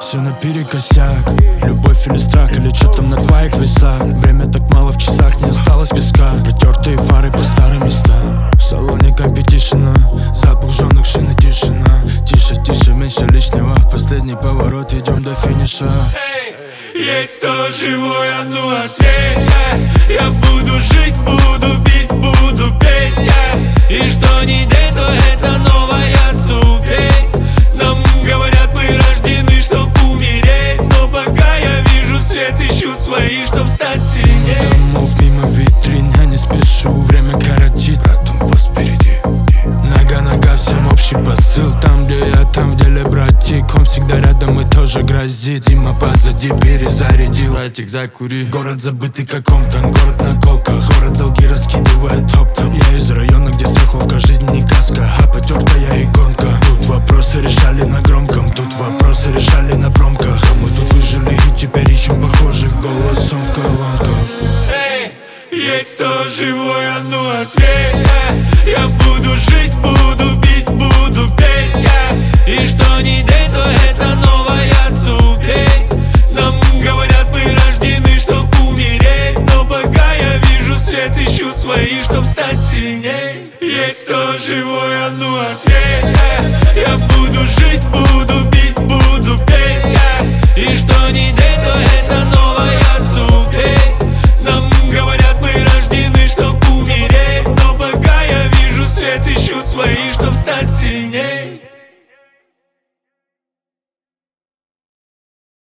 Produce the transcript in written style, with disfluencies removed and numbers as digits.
все наперекосяк. Любовь или страх, или что там на твоих весах? Время так мало в часах, не осталось песка. Протертые фары по старым местам. В салоне компетишена, запах жженых шин и тишина. Тише, тише, меньше лишнего. Последний поворот, идем до финиша. Есть то живое, ну ответь. Я буду жить, буду бить, буду петь. И что ни день, то это новая ступень. Нам говорят, мы рождены, чтоб умереть. Но пока я вижу свет, ищу свои, чтоб стать сильнее. Домов мимо витрин, я не спешу, время коротит. Братом пост впереди. Нога, всем общий посыл. Там, где я, там в деле братик. Он всегда рядом и тоже грозит. Зима позади, перезарядил. Братик, закури. Город забытый как Омтон, город на колках. Город долги раскидывает оптом. Я из района, где страховка жизни не каска, а потертая иконка. Тут вопросы решали на громком, тут вопросы решали на промках. А мы тут выжили и теперь ищем похожих голосом в колонках. Есть то живое, ну ответь. Я буду жить, буду